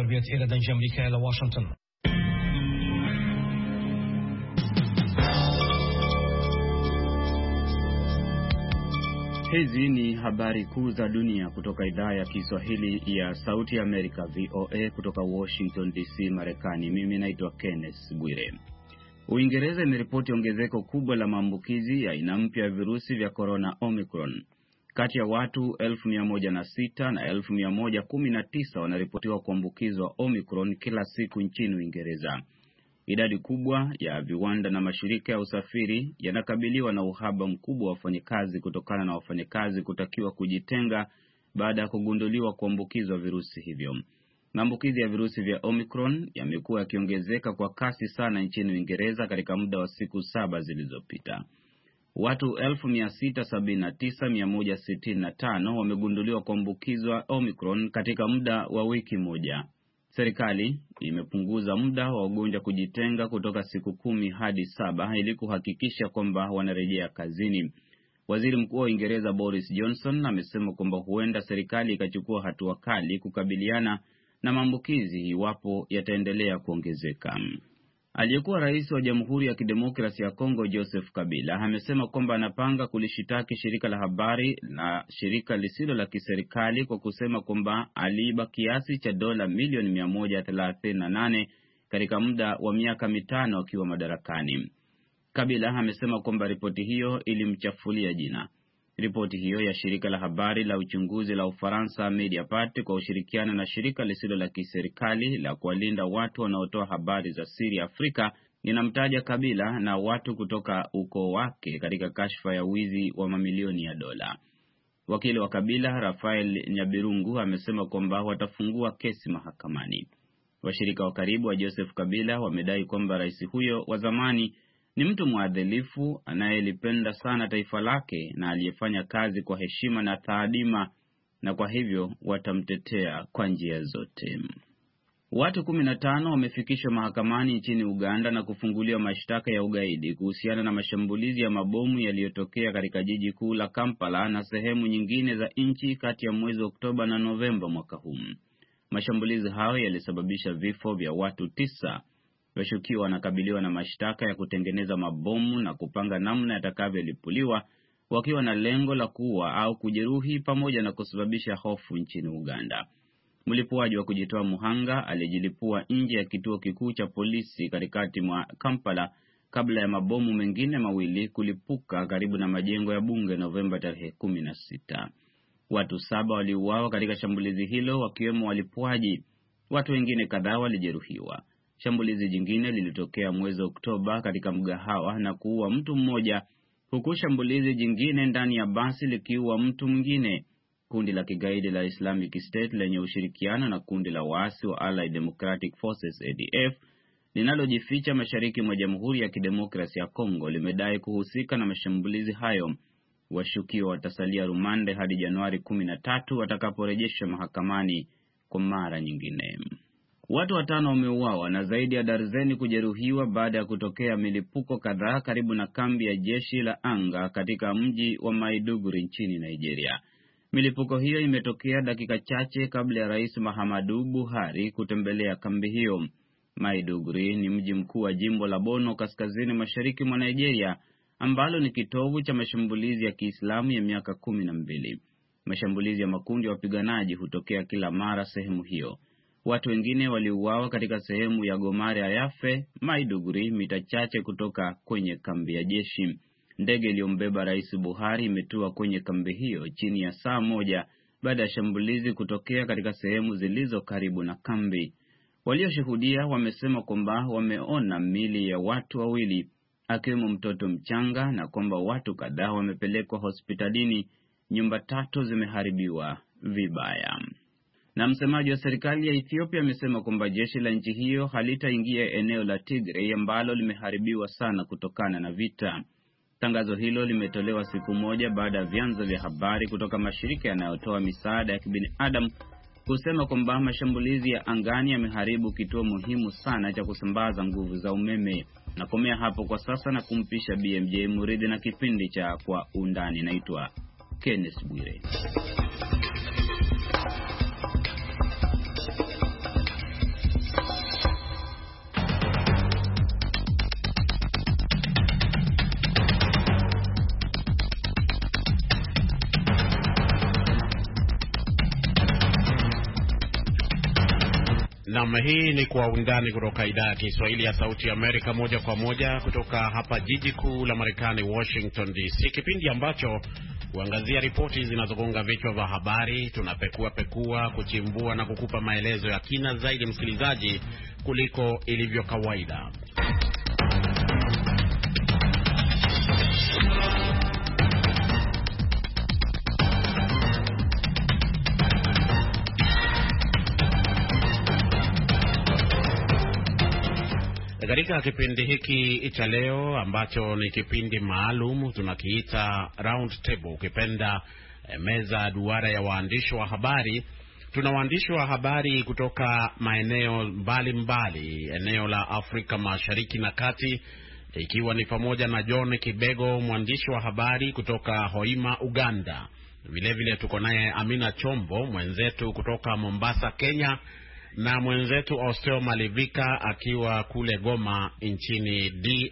بێت ئێرە دەنج ئەمریکای لە واشنگتن. Hizi ni habari kuu za dunia kutoka idhaa ya Kiswahili ya Sauti ya Amerika VOA kutoka Washington DC, Marekani. Mimi naitwa Kenneth Bwire. Uingereza imeripoti ongezeko kubwa la maambukizi ya aina mpya ya virusi vya corona Omicron. Kati ya watu 1106 na 1119 wanaripotiwa kuambukizwa Omicron kila siku nchini Uingereza. Idadi kubwa ya viwanda na mashirika ya usafiri yanakabiliwa na uhaba mkubwa wa wafanyakazi kutokana na wafanyakazi kutakiwa kujitenga baada ya kugunduliwa kuambukizwa virusi hivyo. Maambukizi ya virusi vya Omicron yamekuwa yakiongezeka kwa kasi sana nchini Uingereza katika muda wa siku 7 zilizopita. Watu 1679,165 wamegunduliwa kuambukizwa Omicron katika muda wa wiki moja. Serikali imepunguza muda wa wagonjwa kujitenga kutoka siku 10 hadi 7 ili kuhakikisha kwamba wanarejea kazini. Waziri Mkuu wa Uingereza Boris Johnson amesema kwamba huenda serikali ikachukua hatua kali kukabiliana na maambukizi iwapo yataendelea kuongezeka. Aliyekuwa rais wa Jamhuri ya Kidemokrasia ya Kongo Joseph Kabila amesema kwamba anapanga kulishitaki shirika la habari na shirika lisilo la kiserikali kwa kusema kwamba aliiba kiasi cha dola milioni 138 katika muda wa miaka 5 akiwa madarakani. Kabila amesema kwamba ripoti hiyo ilimchafulia jina. Ripoti hiyo ya shirika la habari la uchunguzi la Ufaransa Mediapart kwa ushirikiano na shirika lisilo la kiserikali la kuwalinda watu wanaotoa habari za siri Afrika inamtaja Kabila na watu kutoka ukoo wake katika kashfa ya wizi wa mamilioni ya dola. Wakili wa Kabila Rafael Nyabirungu amesema kwamba watafungua kesi mahakamani. Washirika wa karibu wa Joseph Kabila wamedai kwamba rais huyo wa zamani ni mtu mwadilifu anayelipenda sana taifa lake na aliyefanya kazi kwa heshima na taadima, na kwa hivyo watamtetea kwa njia zote. Watu 15 wamefikishwa mahakamani nchini Uganda na kufunguliwa mashtaka ya ugaidi kuhusiana na mashambulizi ya mabomu yaliyotokea katika jiji kuu la Kampala na sehemu nyingine za nchi kati ya mwezi Oktoba na Novemba mwaka huu. Mashambulizi hayo yalisababisha vifo vya watu 9. Washukiwa wanakabiliwa na mashtaka ya kutengeneza mabomu na kupanga namna yatakavyolipuliwa, wakiwa na lengo la kuua au kujeruhi pamoja na kusababisha hofu nchini Uganda. Mlipuaji wa kujitoa muhanga alijilipua nje ya kituo kikuu cha polisi katikati mwa Kampala kabla ya mabomu mengine mawili kulipuka karibu na majengo ya bunge Novemba tarehe 16. Watu 7 waliuawa katika shambulizi hilo, wakiwemo walipuaji. Watu wengine kadhaa walijeruhiwa. Shambulizi jingine lilitokea mwezi Oktoba katika mgahawa na kuua mtu mmoja, huku shambulizi jingine ndani ya basi likiua mtu mwingine. Kundi la kigaidi la Islamic State lenye ushirikiano na kundi la waasi wa Allied Democratic Forces ADF linalojificha mashariki mwa Jamhuri ya Kidemokrasia ya Kongo limedai kuhusika na mashambulizi hayo. Washukiwa watasalia rumande hadi Januari 13 watakaporejeshwa mahakamani kwa mara nyingine. Watu 5 wameuawa na zaidi ya darzeni kujeruhiwa baada ya kutokea milipuko kadhaa karibu na kambi ya jeshi la anga katika mji wa Maiduguri nchini Nigeria. Milipuko hiyo imetokea dakika chache kabla ya Rais Muhammadu Buhari kutembelea kambi hiyo. Maiduguri ni mji mkuu wa jimbo la Borno kaskazini mashariki mwa Nigeria, ambalo ni kitovu cha mashambulizi ya Kiislamu ya miaka 12. Mashambulizi ya makundi ya wapiganaji hutokea kila mara sehemu hiyo. Watu wengine waliuawa katika sehemu ya Gomare Ayafe, Maiduguri, mita chache kutoka kwenye kambi ya jeshi. Ndege iliyombeba Rais Buhari imetua kwenye kambi hiyo chini ya saa moja baada ya shambulizi kutokea katika sehemu zilizo karibu na kambi. Walioshuhudia wamesema kwamba wameona miili ya watu 2, akiwemo mtoto mchanga, na kwamba watu kadhaa wamepelekwa hospitalini. Nyumba 3 zimeharibiwa vibaya. Na msemaji wa serikali ya Ethiopia amesema kwamba jeshi la nchi hiyo halitaingia eneo la Tigray ambalo limeharibiwa sana kutokana na vita. Tangazo hilo limetolewa siku moja baada ya vyanzo vya habari kutoka mashirika yanayotoa misaada ya kibinadamu kusema kwamba mashambulizi ya angani yameharibu kituo muhimu sana cha kusambaza nguvu za umeme. Nakomea hapo kwa sasa na kumpisha BMJ Muridhi na kipindi cha Kwa Undani. Naitwa Kenneth Bwire. Naam, hii ni Kwa Undani kutoka idhaa ya Kiswahili ya Sauti ya Amerika, moja kwa moja kutoka hapa jiji kuu la Marekani, Washington DC, kipindi ambacho huangazia ripoti zinazogonga vichwa vya habari. Tunapekua, kuchimbua na kukupa maelezo ya kina zaidi, msikilizaji, kuliko ilivyo kawaida. Katika kipindi hiki cha leo ambacho ni kipindi maalum tunakiita Round Table, ukipenda meza duara ya waandishi wa habari. Tuna waandishi wa habari kutoka maeneo mbalimbali, eneo la Afrika Mashariki na Kati, ikiwa ni pamoja na John Kibego, mwandishi wa habari kutoka Hoima, Uganda. Vile tuko naye Amina Chombo, mwenzetu kutoka Mombasa, Kenya, na mwenzetu Osteo Malivika akiwa kule Goma nchini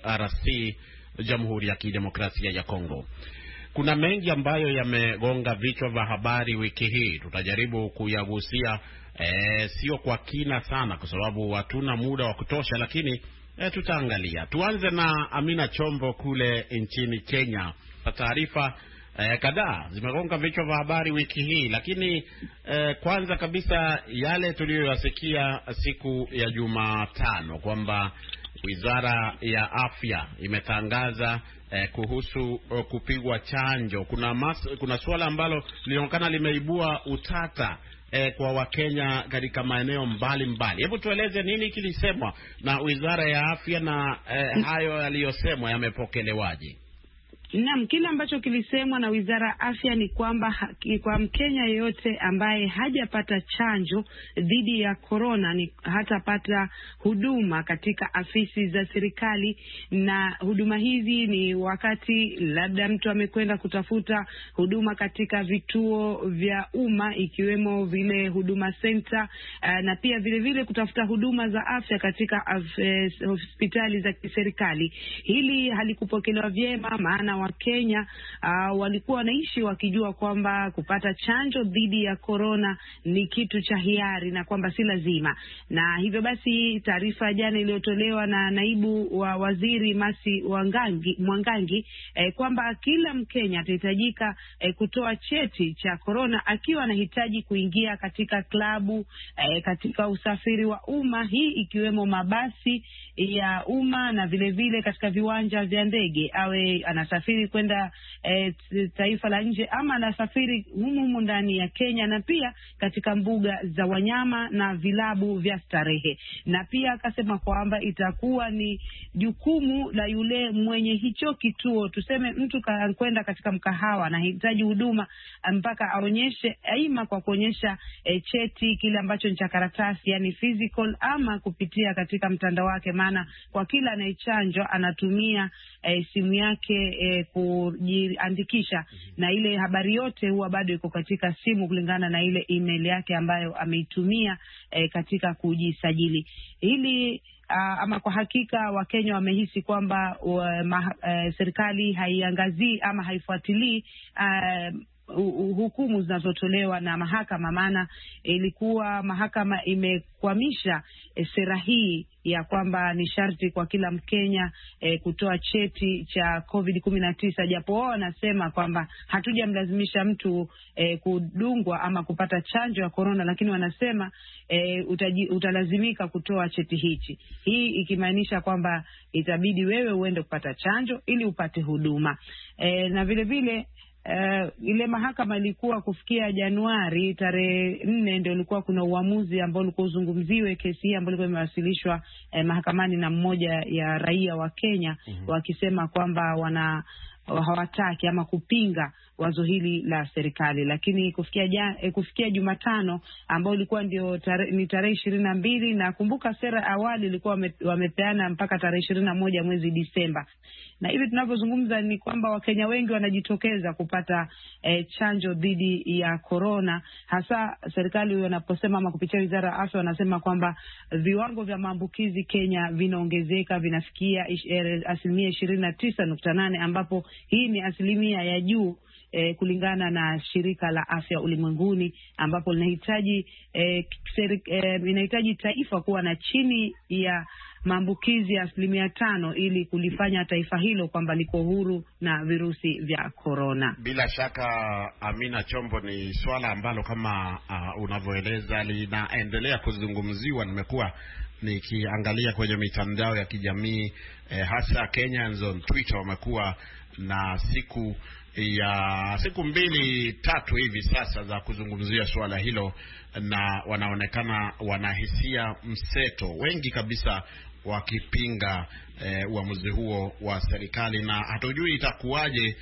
DRC, Jamhuri ya Kidemokrasia ya Kongo. Kuna mengi ambayo yamegonga vichwa vya habari wiki hii. Tutajaribu kuyagusia sio kwa kina sana kwa sababu hatuna muda wa kutosha, lakini tutaangalia. Tuanze na Amina Chombo kule nchini Kenya. Taarifa kadhaa zimegonga vichwa vya habari wiki hii, lakini kwanza kabisa yale tuliyoyasikia siku ya Jumatano kwamba Wizara ya Afya imetangaza kuhusu kupigwa chanjo. Kuna suala ambalo linaonekana limeibua utata kwa Wakenya katika maeneo mbalimbali. Hebu tueleze nini kilisemwa na Wizara ya Afya na hayo yaliyosemwa yamepokelewaje? Naam, kile ambacho kilisemwa na Wizara ya Afya ni kwamba kwa Mkenya yeyote ambaye hajapata chanjo dhidi ya corona ni hatapata huduma katika afisi za serikali, na huduma hizi ni wakati labda mtu amekwenda kutafuta huduma katika vituo vya umma ikiwemo vile Huduma Center, na pia vile kutafuta huduma za afya katika hospitali za kiserikali. Hili halikupokelewa vyema, maana Wakenya walikuwa wanaishi wakijua kwamba kupata chanjo dhidi ya corona ni kitu cha hiari na kwamba si lazima. Na hivyo basi taarifa jana iliyotolewa na naibu wa waziri Masi Mwangangi kwamba kila Mkenya atahitajika kutoa cheti cha corona akiwa anahitaji kuingia katika klabu, katika usafiri wa umma, hii ikiwemo mabasi ya umma na vile katika viwanja vya ndege, awe anasafiri kwenda taifa la nje ama anasafiri humu ndani ya Kenya, na pia katika mbuga za wanyama na vilabu vya starehe. Na pia akasema kwamba itakuwa ni jukumu la yule mwenye hicho kituo, tuseme mtu kwenda katika mkahawa na hitaji huduma, mpaka aonyeshe aima kwa kuonyesha cheti kile ambacho ni cha karatasi, yani physical, ama kupitia katika mtandao wake, maana kwa kila anayechanjwa anatumia simu yake kujiandikisha, na ile habari yote huwa bado iko katika simu kulingana na ile email yake ambayo ameitumia katika kujisajili. Hili ama kwa hakika Wakenya wamehisi kwamba serikali haiangazii ama haifuatilii hukumu zinazotolewa na mahakama, maana ilikuwa mahakama imekwamisha sera hii ya kwamba ni sharti kwa kila Mkenya kutoa cheti cha COVID-19, japo wao wanasema kwamba hatujamlazimisha mtu kudungwa ama kupata chanjo ya corona, lakini wanasema utalazimika kutoa cheti hichi. Hii ikimaanisha kwamba itabidi wewe uende kupata chanjo ili upate huduma. Na vile ile mahakama ilikuwa kufikia Januari tarehe 4 ndio ilikuwa kuna uamuzi ambao ulikuwa uzungumziwe kesi hii ambayo ilikuwa imewasilishwa mahakamani na mmoja ya raia wa Kenya, wakisema kwamba hawataki ama kupinga wazo hili la serikali. Lakini kufikia Jumatano ambao ilikuwa ndio ni tarehe 22, na kumbuka sera awali ilikuwa wamepeana mpaka tarehe 21 mwezi Disemba. Na hivi tunavyozungumza ni kwamba Wakenya wengi wanajitokeza kupata chanjo dhidi ya corona, hasa serikali wanaposema ama kupitia Wizara ya Afya wanasema kwamba viwango vya maambukizi Kenya vinaongezeka, vinafikia 29.8, ambapo hii ni asilimia ya juu kulingana na shirika la afya ulimwenguni, ambapo inahitaji taifa kuwa na chini ya maambukizi ya 5% ili kulifanya taifa hilo kwamba liko huru na virusi vya corona. Bila shaka Amina Chombo, ni swala ambalo kama unavyoeleza linaendelea kuzungumziwa. Nimekuwa nikiangalia kwenye mitandao ya kijamii hasa Kenyans on Twitter wamekuwa na siku 2-3 hivi sasa za kuzungumzia swala hilo, na wanaonekana wanahisia mseto, wengi kabisa wakipinga uamuzi huo wa serikali, na hatujui itakuwaje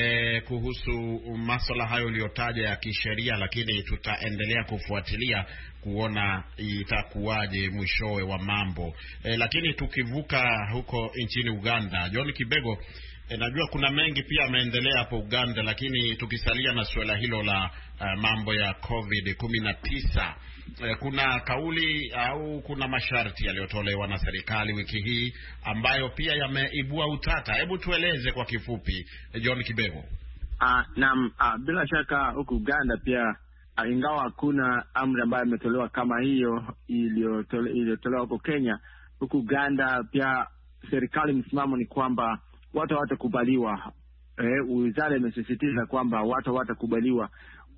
kuhusu masuala hayo uliyotaja ya kisheria, lakini tutaendelea kufuatilia kuona itakuwaje mwishowe wa mambo. Lakini tukivuka huko nchini Uganda, John Kibego, najua kuna mengi pia yameendelea hapo Uganda, lakini tukisalia na suala hilo la mambo ya COVID-19, kuna kauli au kuna masharti yaliyotolewa na serikali wiki hii ambayo pia yameibua utata. Hebu tueleze kwa kifupi, John Kibego. Naam, bila shaka huko Uganda pia ingawa hakuna amri ambayo imetolewa kama hiyo iliyotolewa huko Kenya, huko Uganda pia serikali msimamo ni kwamba watu hawatakubaliwa. Wizara imesisitiza kwamba watu hawatakubaliwa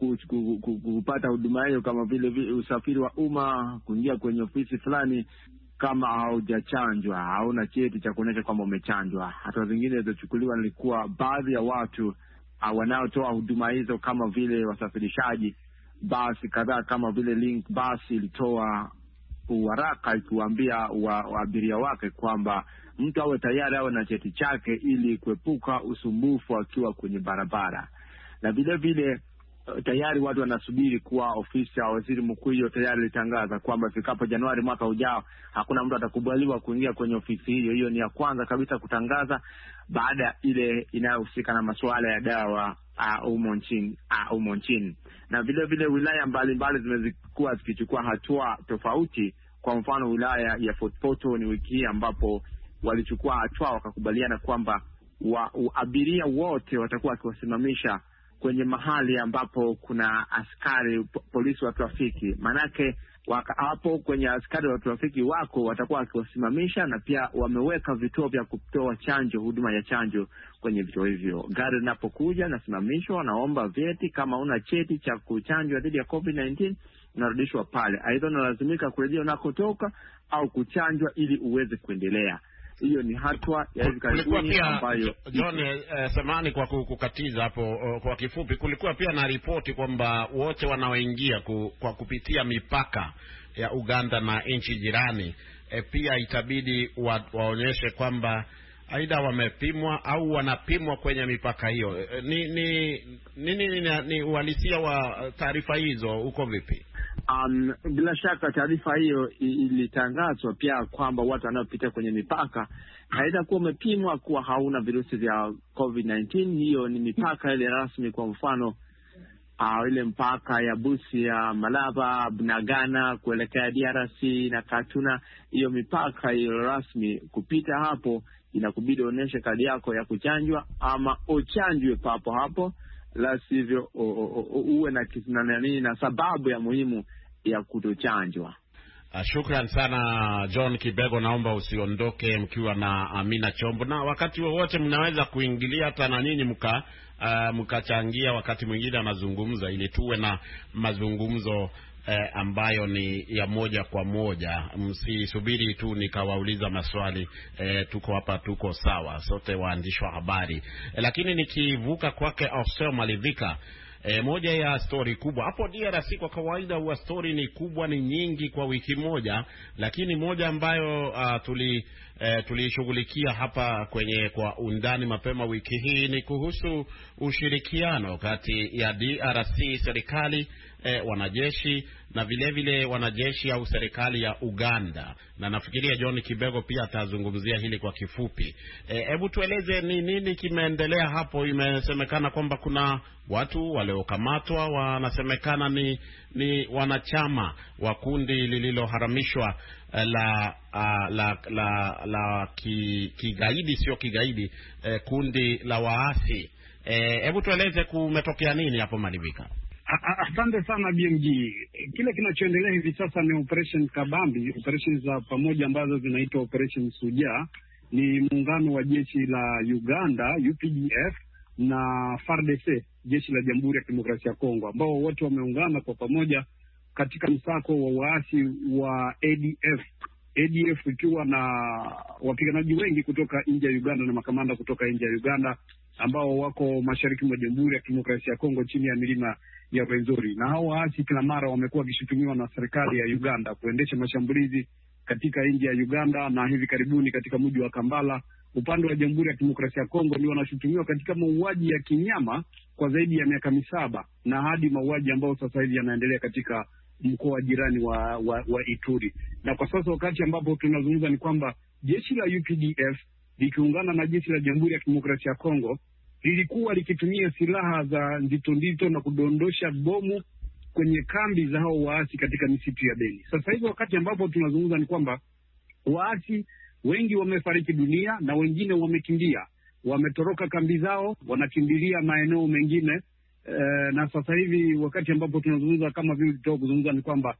kupata huduma hiyo, kama vile usafiri wa umma, kuingia kwenye ofisi fulani kama haujachanjwa, hauna cheti cha kuonyesha kwamba umechanjwa. Hatua zingine zilizochukuliwa ni kuwa baadhi ya watu wanaotoa huduma hizo kama vile wasafirishaji, basi kadhaa kama vile Link basi ilitoa waraka ikiwaambia waabiria wake kwamba mtu awe tayari awe na cheti chake ili kuepuka usumbufu akiwa kwenye barabara. Na vile vile tayari watu wanasubiri kuwa ofisi ya waziri mkuu hiyo tayari litangaza kwamba ifikapo Januari mwaka ujao hakuna mtu atakubaliwa kuingia kwenye ofisi hiyo. Hiyo ni ya kwanza kabisa kutangaza baada ile inayohusika na masuala ya dawa humo nchini. Na vile vile wilaya mbalimbali zimekuwa zikichukua hatua tofauti. Kwa mfano wilaya ya Fort Portal ni wiki ambapo walichukua hatua wakakubaliana kwamba abiria wote watakuwa wakiwasimamisha kwenye mahali ambapo kuna askari polisi wa trafiki. Manake hapo kwenye askari wa trafiki wako watakuwa wakiwasimamisha, na pia wameweka vituo vya kutoa chanjo, huduma ya chanjo kwenye vituo hivyo. Gari linapokuja nasimamishwa, wanaomba vyeti. Kama una cheti cha kuchanjwa dhidi ya COVID-19 unarudishwa pale. Aidha unalazimika kurejea unakotoka au kuchanjwa ili uweze kuendelea. Hiyo ni hatua ya hivi karibuni ambayo John, samahani kwa kukatiza hapo. Kwa kifupi, kulikuwa pia na ripoti kwamba wote wanaoingia kwa kupitia mipaka ya Uganda na nchi jirani pia itabidi waonyeshe kwamba aidha wamepimwa au wanapimwa kwenye mipaka hiyo. Ni uhalisia wa taarifa hizo uko vipi? Bila shaka taarifa hiyo ilitangazwa pia kwamba watu wanaopita kwenye mipaka aidha kuwa umepimwa kuwa hauna virusi vya COVID-19. Hiyo ni mipaka ile rasmi. Kwa mfano ile mpaka ya Busia, Malaba, Bunagana kuelekea DRC na Katuna, hiyo mipaka hiyo rasmi, kupita hapo inakubidi uonyeshe kadi yako ya kuchanjwa ama uchanjwe papo hapo, la sivyo uwe na sababu ya muhimu ya kutochanjwa. Shukran sana John Kibego, naomba usiondoke mkiwa na Amina Chombo, na wakati wowote mnaweza kuingilia hata na nyinyi mkachangia wakati mwingine anazungumza, ili tuwe na mazungumzo ambayo ni ya moja kwa moja. Msisubiri tu nikawauliza maswali. Tuko hapa, tuko sawa sote waandishi wa habari. Lakini nikivuka kwake Ausel Malivika, moja ya story kubwa hapo DRC, kwa kawaida huwa story ni kubwa, ni nyingi kwa wiki moja, lakini moja ambayo tulishughulikia hapa kwa undani mapema wiki hii ni kuhusu ushirikiano kati ya DRC, serikali, wanajeshi na vile vile wanajeshi au serikali ya Uganda, na nafikiria John Kibego pia atazungumzia hili kwa kifupi. Hebu tueleze ni nini kimeendelea hapo. Imesemekana kwamba kuna watu waliokamatwa wanasemekana ni wanachama wa kundi lililoharamishwa la kigaidi, sio kigaidi, kundi la waasi Hebu tueleze kumetokea nini hapo Malivika? Asante sana BMG. Kile kinachoendelea hivi sasa ni operation Kabambi, operation za pamoja ambazo zinaitwa operation Shujaa. Ni muungano wa jeshi la Uganda UPDF na FARDC, jeshi la Jamhuri ya Kidemokrasia ya Kongo, ambao wote wameungana kwa pamoja katika msako wa waasi wa ADF ikiwa na wapiganaji wengi kutoka nje ya Uganda na makamanda kutoka nje ya Uganda ambao wako mashariki mwa Jamhuri ya Kidemokrasia ya Kongo chini ya milima ya Rwenzori. Na hao waasi kila mara wamekuwa wakishutumiwa na serikali ya Uganda kuendesha mashambulizi katika nchi ya Uganda, na hivi karibuni katika mji wa Kampala upande wa Jamhuri ya Kidemokrasia ya Kongo ndio wanashutumiwa katika mauaji ya kinyama kwa zaidi ya miaka 7 na hadi mauaji ambayo sasa hivi yanaendelea katika mkoa jirani wa Ituri. Na kwa sasa wakati ambapo tunazungumza ni kwamba jeshi la UPDF likiungana na jeshi la Jamhuri ya Kidemokrasia ya Kongo lilikuwa likitumia silaha za nzito na kudondosha bomu kwenye kambi za hao waasi katika misitu ya Beni. Sasa hivi wakati ambapo tunazungumza ni kwamba waasi wengi wamefariki dunia na wengine wamekimbia, wametoroka kambi zao, wanakimbilia maeneo mengine. Na sasa hivi wakati ambapo tunazungumza, kama vile tulitoka kuzungumza, ni kwamba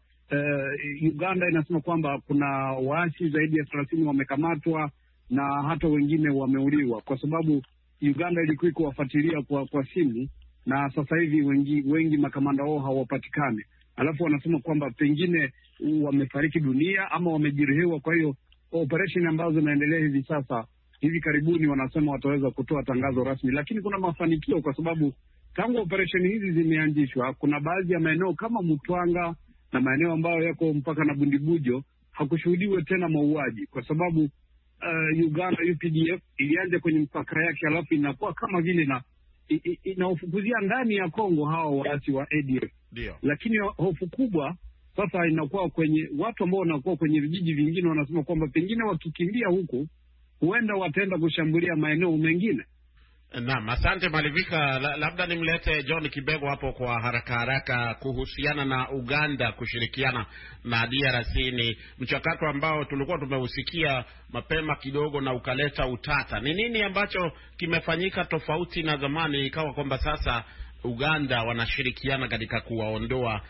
Uganda inasema kwamba kuna waasi zaidi ya 30 wamekamatwa na hata wengine wameuliwa, kwa sababu Uganda ilikuwa kuwafuatilia kwa simu, na sasa hivi wengi makamanda wao hawapatikani. Alafu wanasema kwamba pengine wamefariki dunia ama wamejeruhiwa. Kwa hiyo operation ambazo zinaendelea hivi sasa, hivi karibuni wanasema wataweza kutoa tangazo rasmi, lakini kuna mafanikio kwa sababu tangu operation hizi zimeanzishwa, kuna baadhi ya maeneo kama Mutwanga na maeneo ambayo yako mpaka na Bundibujo hakushuhudiwa tena mauaji, kwa sababu Uganda UPDF ilianza kwenye mpaka yake, alafu inakuwa kama vile na inaofukuzia ndani ya Kongo hao waasi wa ADF. Ndio. Lakini hofu kubwa sasa inakuwa kwenye watu ambao wanakuwa kwenye vijiji vingine, wanasema kwamba pengine wakikimbia huku huenda wataenda kushambulia maeneo mengine. Naam, asante Malivika. Labda nimlete John Kibego hapo kwa haraka kuhusiana na Uganda kushirikiana na DRC. Ni mchakato ambao tulikuwa tumeusikia mapema kidogo na ukaleta utata. Ni nini ambacho kimefanyika tofauti na zamani ikawa kwamba sasa Uganda wanashirikiana katika kuwaondoa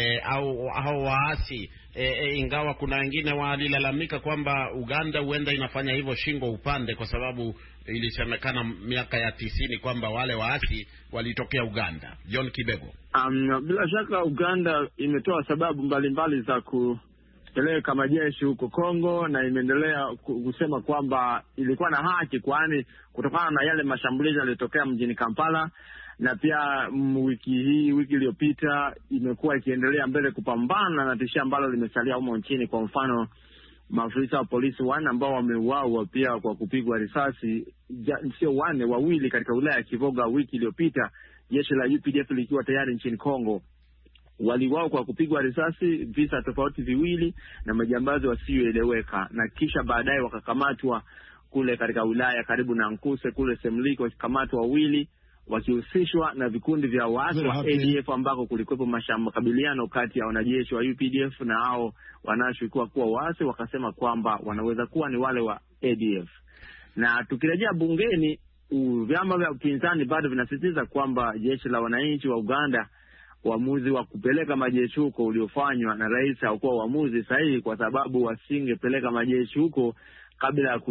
au waasi, ingawa kuna wengine walilalamika kwamba Uganda huenda inafanya hivyo shingo upande, kwa sababu ilisemekana miaka ya 90 kwamba wale waasi walitokea Uganda. John Kibego. Bila shaka Uganda imetoa sababu mbalimbali za kupeleka majeshi huko Kongo, na imeendelea kusema kwamba ilikuwa na haki, kwani kutokana na yale mashambulizi yaliyotokea mjini Kampala, na pia wiki iliyopita imekuwa ikiendelea mbele kupambana na tishia ambalo limesalia humo nchini. Kwa mfano, maafisa wa polisi 1 ambao wameuawa pia kwa kupigwa risasi, sio 1, 2 katika wilaya ya Kivoga wiki iliyopita, jeshi la UPDF likiwa tayari nchini Kongo. Waliuawa kwa kupigwa risasi, visa tofauti viwili na majambazi wasioeleweka, na kisha baadaye wakakamatwa kule katika wilaya karibu na Nkuse kule Semliko, wakikamatwa 2 wakihusishwa na vikundi vya waasi wa ADF ambako kulikuwepo makabiliano kati ya wanajeshi wa UPDF na hao wanaoshukiwa kuwa waasi. Wakasema kwamba wanaweza kuwa ni wale wa ADF. Na tukirejea bungeni, vyama vya upinzani bado vinasisitiza kwamba jeshi la wananchi wa Uganda, uamuzi wa kupeleka majeshi huko uliofanywa na rais haukuwa uamuzi sahihi, kwa sababu wasingepeleka majeshi huko kabla ya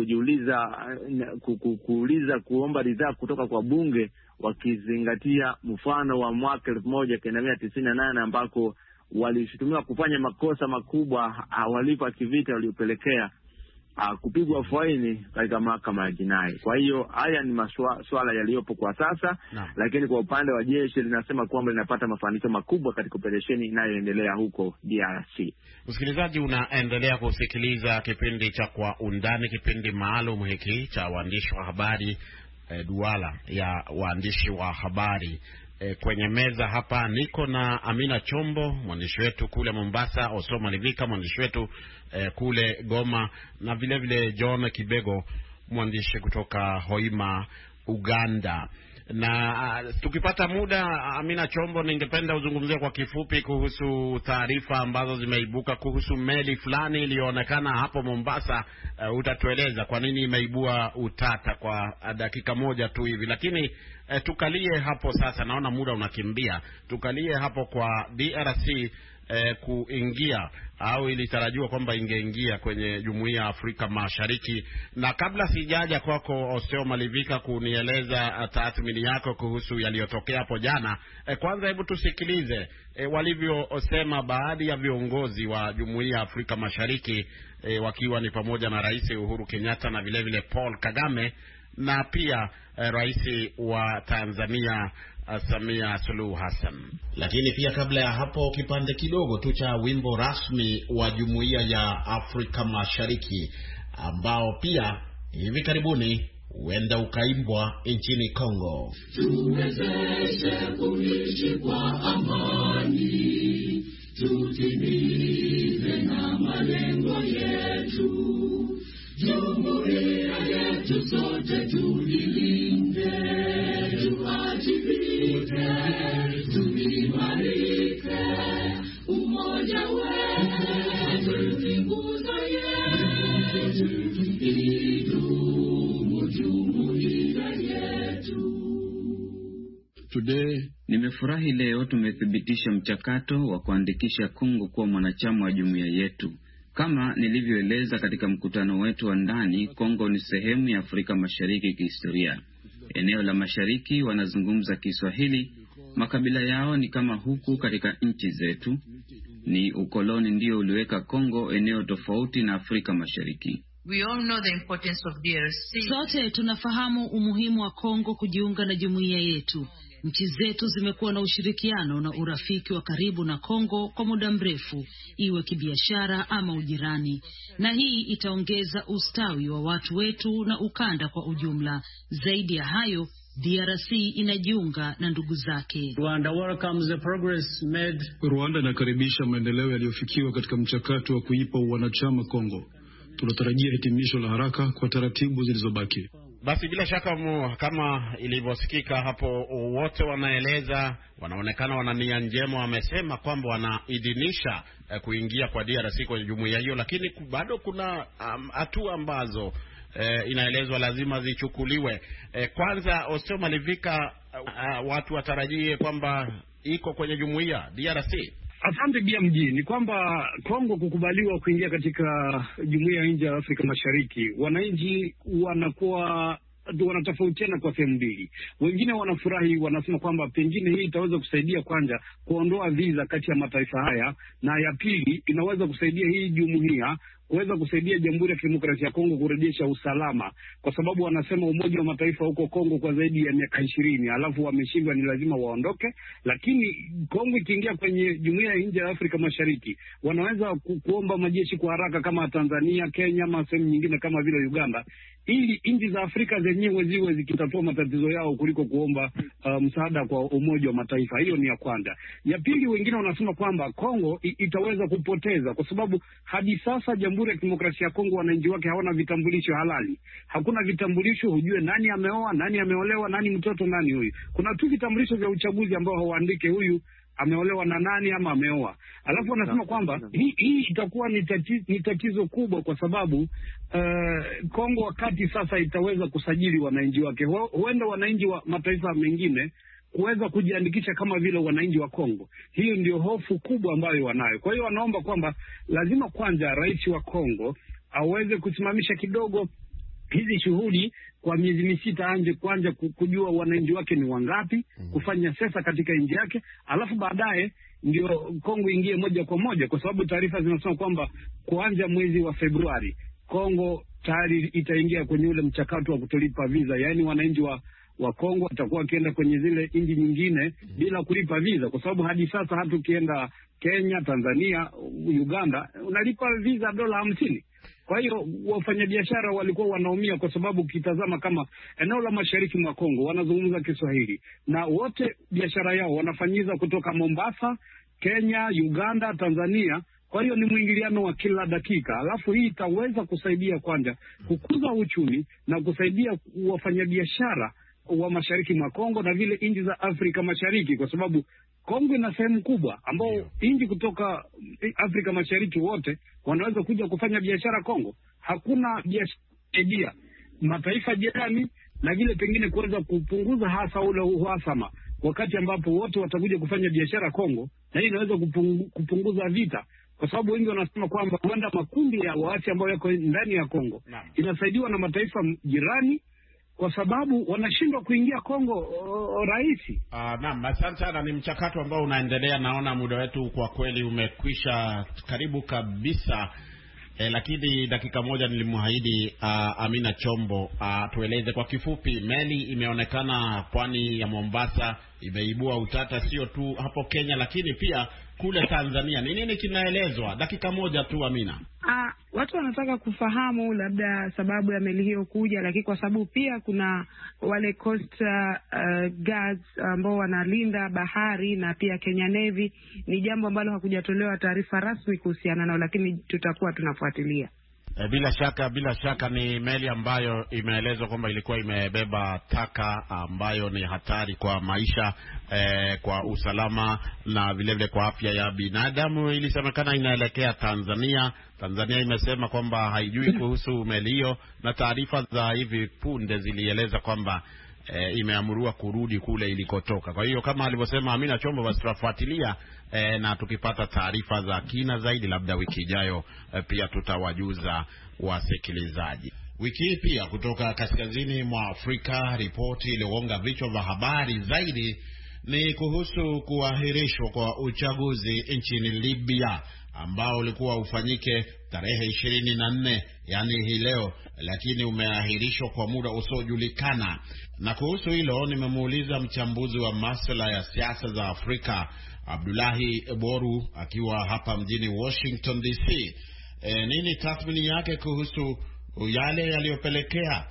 kuomba ridhaa kutoka kwa bunge, wakizingatia mfano wa mwaka 1998 ambako walishutumiwa kufanya makosa makubwa walipa kivita waliopelekea kupigwa faini katika mahakama ya jinai. Kwa hiyo haya ni masuala yaliyopo kwa sasa na. Lakini kwa upande wa jeshi linasema kwamba linapata mafanikio makubwa katika operesheni inayoendelea huko DRC. Msikilizaji, unaendelea kusikiliza kipindi cha Kwa Undani, kipindi maalum hiki cha waandishi wa habari, duala ya waandishi wa habari. Kwenye meza hapa niko na Amina Chombo, mwandishi wetu kule Mombasa, Osoma Malivika, mwandishi wetu kule Goma, na vile vile John Kibego, mwandishi kutoka Hoima, Uganda. Na tukipata muda, Amina Chombo, ningependa uzungumzie kwa kifupi kuhusu taarifa ambazo zimeibuka kuhusu meli fulani iliyoonekana hapo Mombasa. Utatueleza kwa nini imeibua utata kwa dakika moja tu hivi, lakini tukalie hapo sasa, naona muda unakimbia. Tukalie hapo kwa DRC kuingia au ilitarajiwa kwamba ingeingia kwenye Jumuiya ya Afrika Mashariki. Na kabla sijaja kwako Osteo Malivika kunieleza tathmini yako kuhusu yaliyotokea hapo jana, kwanza hebu tusikilize walivyosema baadhi ya viongozi wa Jumuiya ya Afrika Mashariki, wakiwa ni pamoja na Rais Uhuru Kenyatta na vile vile Paul Kagame na pia Rais wa Tanzania Samia Suluhu Hassan. Lakini pia kabla ya hapo, kipande kidogo tu cha wimbo rasmi wa Jumuiya ya Afrika Mashariki ambao pia hivi karibuni huenda ukaimbwa nchini Kongo. Tuwezeshe kuishi kwa amani, tutimize na malengo yetu. Jumuiya yetu sote tulilinde, tuajibike, tuimarike. Umoja wetu ni nguzo yetu, idumu jumuiya yetu. Nimefurahi leo tumethibitisha mchakato wa kuandikisha Kongo kuwa mwanachama wa jumuiya yetu. Kama nilivyoeleza katika mkutano wetu wa ndani, Kongo ni sehemu ya Afrika Mashariki kihistoria. Eneo la Mashariki wanazungumza Kiswahili, makabila yao ni kama huku katika nchi zetu. Ni ukoloni ndio uliweka Kongo eneo tofauti na Afrika Mashariki. We all know the importance of DRC. Sote tunafahamu umuhimu wa Kongo kujiunga na jumuiya yetu. Nchi zetu zimekuwa na ushirikiano na urafiki wa karibu na Kongo kwa muda mrefu, iwe kibiashara ama ujirani. Na hii itaongeza ustawi wa watu wetu na ukanda kwa ujumla. Zaidi ya hayo, DRC inajiunga na ndugu zake. Rwanda inakaribisha maendeleo yaliyofikiwa katika mchakato wa kuipa wanachama Kongo. Tunatarajia hitimisho la haraka kwa taratibu zilizobaki. Basi bila shaka kama ilivyosikika hapo, wote wanaonekana wana nia njema. Wamesema kwamba wanaidhinisha kuingia kwa DRC kwenye jumuiya hiyo, lakini bado kuna hatua ambazo inaelezwa lazima zichukuliwe. Kwanza, Osteo Malivika, watu watarajie kwamba iko kwenye jumuiya DRC. Asante BMG. Ni kwamba Kongo kukubaliwa kuingia katika jumuiya ya nje ya Afrika Mashariki, wananchi wanatofautiana kwa sehemu mbili. Wengine wanafurahi, wanasema kwamba pengine hii itaweza kusaidia kwanza kuondoa visa kati ya mataifa haya, na ya pili inaweza kusaidia hii jumuiya kuweza kusaidia Jamhuri ya Kidemokrasia ya Kongo kurejesha usalama, kwa sababu wanasema Umoja wa Mataifa huko Kongo kwa zaidi ya miaka 20, alafu wameshindwa, ni lazima waondoke. Lakini Kongo ikiingia kwenye jumuiya ya nje ya Afrika Mashariki, wanaweza kuomba majeshi kwa haraka kama Tanzania, Kenya, ama sehemu nyingine kama vile Uganda, ili nchi za Afrika zenyewe ziwe zikitatua matatizo yao kuliko kuomba msaada kwa Umoja wa Mataifa. Hiyo ni ya kwanza. Ya pili, wengine wanasema kwamba Kongo itaweza kupoteza, kwa sababu hadi sasa Jamhuri ya Kidemokrasia ya Kongo wananchi wake hawana vitambulisho halali. Hakuna vitambulisho, hujue nani ameoa, nani ameolewa, nani mtoto, nani huyu. Kuna tu vitambulisho vya uchaguzi ambao hawaandike huyu ameolewa na nani ama ameoa. Alafu wanasema kwamba hii itakuwa ni tatizo kubwa, kwa sababu Kongo wakati sasa itaweza kusajili wananchi wake, huenda wananchi wa mataifa mengine kuweza kujiandikisha kama vile wananchi wa Kongo. Hiyo ndio hofu kubwa ambayo wanayo. Kwa hiyo wanaomba kwamba lazima kwanza rais wa Kongo aweze kusimamisha kidogo hizi shughuli kwa miezi misita, anje kwanza kujua wananchi wake ni wangapi, kufanya sensa katika nchi yake, alafu baadaye ndio Kongo ingie moja kwa moja, kwa sababu taarifa zinasema kwamba kuanza mwezi wa Februari Kongo tayari itaingia kwenye ule mchakato wa kutolipa visa. Yaani wananchi wa Kongo watakuwa wakienda kwenye zile nchi nyingine bila kulipa visa, kwa sababu hadi sasa hata ukienda Kenya, Tanzania, Uganda unalipa visa $50. Kwa hiyo wafanyabiashara walikuwa wanaumia, kwa sababu ukitazama kama eneo la mashariki mwa Kongo wanazungumza Kiswahili, na wote biashara yao wanafanyiza kutoka Mombasa, Kenya, Uganda, Tanzania. Kwa hiyo ni mwingiliano wa kila dakika. Alafu hii itaweza kusaidia kwanza kukuza uchumi na kusaidia wafanyabiashara wa mashariki mwa Kongo na vile nchi za Afrika Mashariki, kwa sababu Kongo ina sehemu kubwa ambao nchi kutoka Afrika Mashariki wote wanaweza kuja kufanya biashara Kongo. Hakuna biashara mataifa jirani na vile pengine kuweza kupunguza hasa ule uhasama wakati ambapo wote watakuja kufanya biashara Kongo, na hii inaweza kupunguza vita, kwa sababu wengi wanasema kwamba huenda makundi ya waasi ambayo yako ndani ya Kongo inasaidiwa na mataifa jirani kwa sababu wanashindwa kuingia Kongo rahisi. Naam, asante sana. Ni mchakato ambao unaendelea. Naona muda wetu kwa kweli umekwisha karibu kabisa. Lakini dakika moja nilimwahidi Amina Chombo tueleze kwa kifupi. Meli imeonekana pwani ya Mombasa, imeibua utata sio tu hapo Kenya lakini pia kule Tanzania. Ni nini kinaelezwa? Dakika moja tu Amina. Watu wanataka kufahamu labda sababu ya meli hiyo kuja, lakini kwa sababu pia kuna wale coast guards ambao wanalinda bahari na pia Kenya Navy, ni jambo ambalo hakujatolewa taarifa rasmi kuhusiana nao, lakini tutakuwa tunafuatilia. Bila shaka ni meli ambayo imeelezwa kwamba ilikuwa imebeba taka ambayo ni hatari kwa maisha, kwa usalama na vile vile kwa afya ya binadamu. Ilisemekana inaelekea Tanzania. Tanzania imesema kwamba haijui kuhusu meli hiyo, na taarifa za hivi punde zilieleza kwamba imeamuriwa kurudi kule ilikotoka. Kwa hiyo kama alivyosema Amina Chombo, basi tutafuatilia na tukipata taarifa za kina zaidi labda wiki ijayo pia tutawajuza wasikilizaji. Wiki hii pia kutoka kaskazini mwa Afrika, ripoti iliyogonga vichwa vya habari zaidi ni kuhusu kuahirishwa kwa uchaguzi nchini Libya ambao ulikuwa ufanyike tarehe 24, yani hii leo, lakini umeahirishwa kwa muda usiojulikana. Na kuhusu hilo nimemuuliza mchambuzi wa masuala ya siasa za Afrika Abdullahi Boru akiwa hapa mjini Washington DC. Nini tathmini yake kuhusu yale yaliyopelekea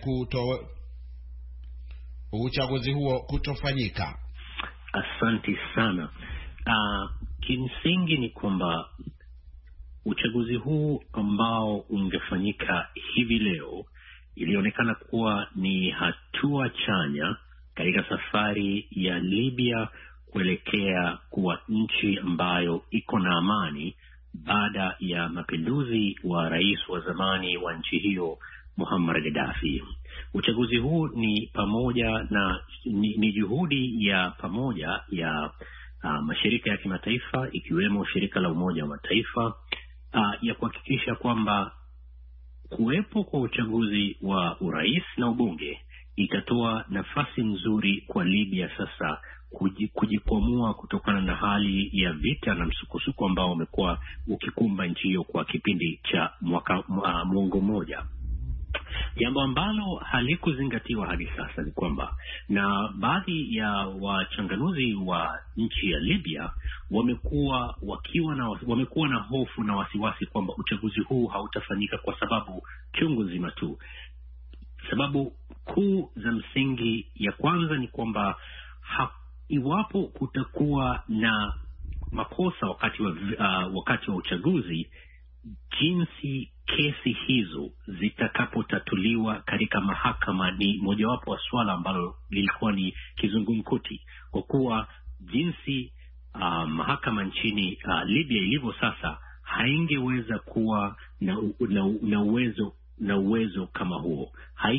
uchaguzi huo kutofanyika? Asante sana. Kimsingi ni kwamba uchaguzi huu ambao ungefanyika hivi leo ilionekana kuwa ni hatua chanya katika safari ya Libya kuelekea kuwa nchi ambayo iko na amani baada ya mapinduzi wa rais wa zamani wa nchi hiyo Muammar Gaddafi. Uchaguzi huu ni pamoja na ni juhudi ya pamoja ya mashirika ya kimataifa ikiwemo shirika la Umoja wa Mataifa ya kuhakikisha kwamba kuwepo kwa uchaguzi wa urais na ubunge itatoa nafasi nzuri kwa Libya sasa kujikwamua kutokana na hali ya vita na msukosuko ambao umekuwa ukikumba nchi hiyo kwa kipindi cha mwongo mmoja. Jambo ambalo halikuzingatiwa hadi sasa ni kwamba, na baadhi ya wachanganuzi wa nchi ya Libya wamekuwa na hofu na wasiwasi kwamba uchaguzi huu hautafanyika kwa sababu chungu nzima tu. Sababu kuu za msingi ya kwanza ni kwamba iwapo kutakuwa na makosa wakati wa uchaguzi, jinsi kesi hizo zitakapotatuliwa katika mahakama ni mojawapo wa swala ambalo lilikuwa ni kizungumkuti, kwa kuwa jinsi mahakama nchini Libya ilivyo sasa haingeweza kuwa na uwezo kama huo.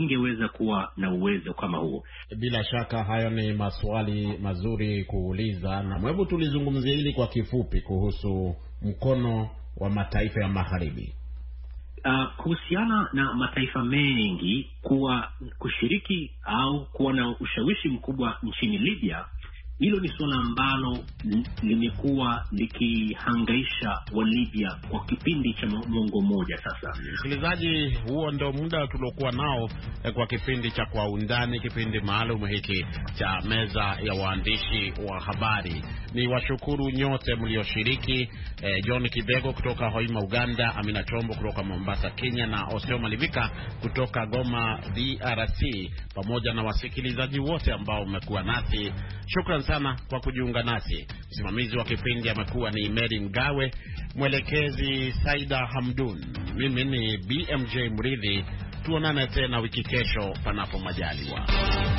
Bila shaka hayo ni maswali mazuri kuuliza, na hebu tulizungumzia hili kwa kifupi kuhusu mkono wa mataifa ya magharibi. Kuhusiana na mataifa mengi kushiriki au kuwa na ushawishi mkubwa nchini Libya, hilo ni suala ambalo limekuwa likihangaisha wa Libya kwa kipindi cha mwongo mmoja sasa. Msikilizaji, huo ndio muda tuliokuwa nao kwa kipindi cha Kwa Undani, kipindi maalum hiki cha meza ya waandishi wa habari. Ni washukuru nyote mlioshiriki, John Kibego kutoka Hoima Uganda, Amina Chombo kutoka Mombasa Kenya, na Oseo Malivika kutoka Goma DRC, pamoja na wasikilizaji wote ambao mmekuwa nasi. Shukrani sana kwa kujiunga nasi. Msimamizi wa kipindi amekuwa ni Mary Mgawe, mwelekezi Saida Hamdun. Mimi ni BMJ Mridhi. Tuonane tena wiki kesho panapo majaliwa.